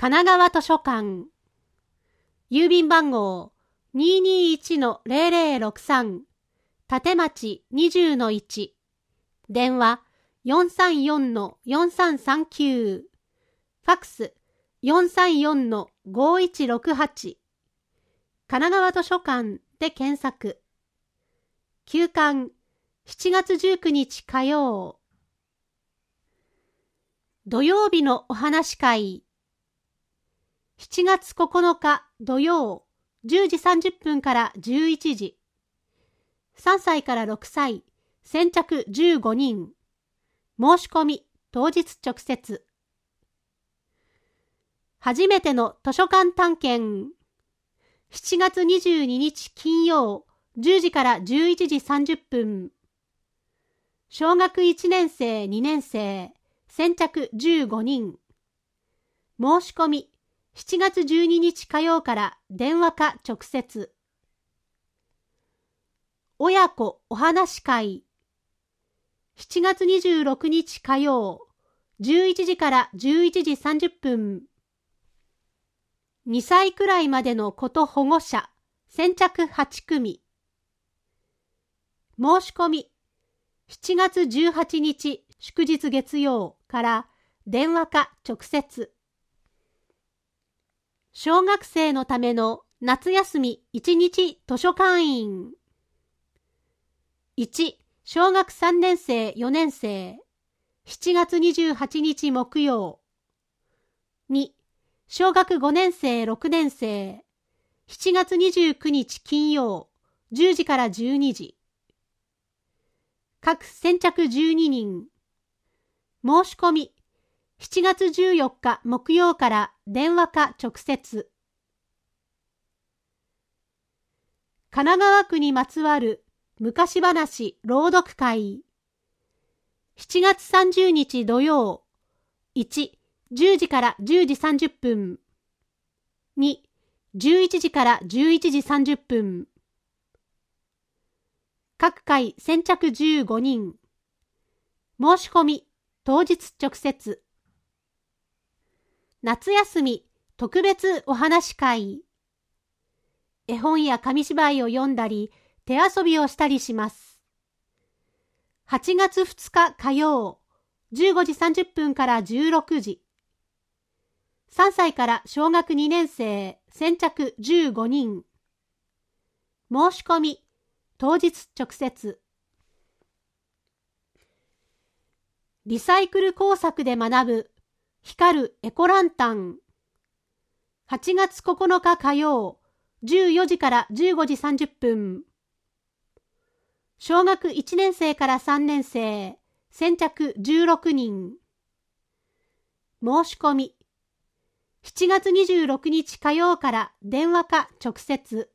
神奈川図書館郵便番号 221-0063 立町 20-1 電話 434-4339 ファックス 434-5168 神奈川図書館で検索。休刊7月19日火曜。土曜日のお話会。7月9日土曜10時30分から11時。3歳から6歳、先着15人。申し込み当日直接。初めての図書館探検。7月22日金曜10時から11時30分。小学1年生2年生、先着15人。申し込み7月12日火曜から電話か直接。親子お話会。7月26日火曜11時から11時30分。2歳くらいまでの子と保護者、先着8組。申し込み7月18日祝日月曜から電話か直接。小学生のための夏休み1日図書館員。1、小学3年生4年生、7月28日木曜。2、小学5年生6年生、7月29日金曜、10時から12時。各先着12人。申し込み7月14日木曜から電話か直接。神奈川区にまつわる昔話朗読会。7月30日土曜。1、10時から10時30分。2、11時から11時30分。各回先着15人。申し込み当日直接。夏休み特別お話会。絵本や紙芝居を読んだり、手遊びをしたりします。8月2日火曜、15時30分から16時。3歳から小学2年生、先着15人。申し込み、当日直接。リサイクル工作で学ぶ、光るエコランタン。8月9日火曜、14時から15時30分。小学1年生から3年生、先着16人。申し込み。7月26日火曜から電話か直接。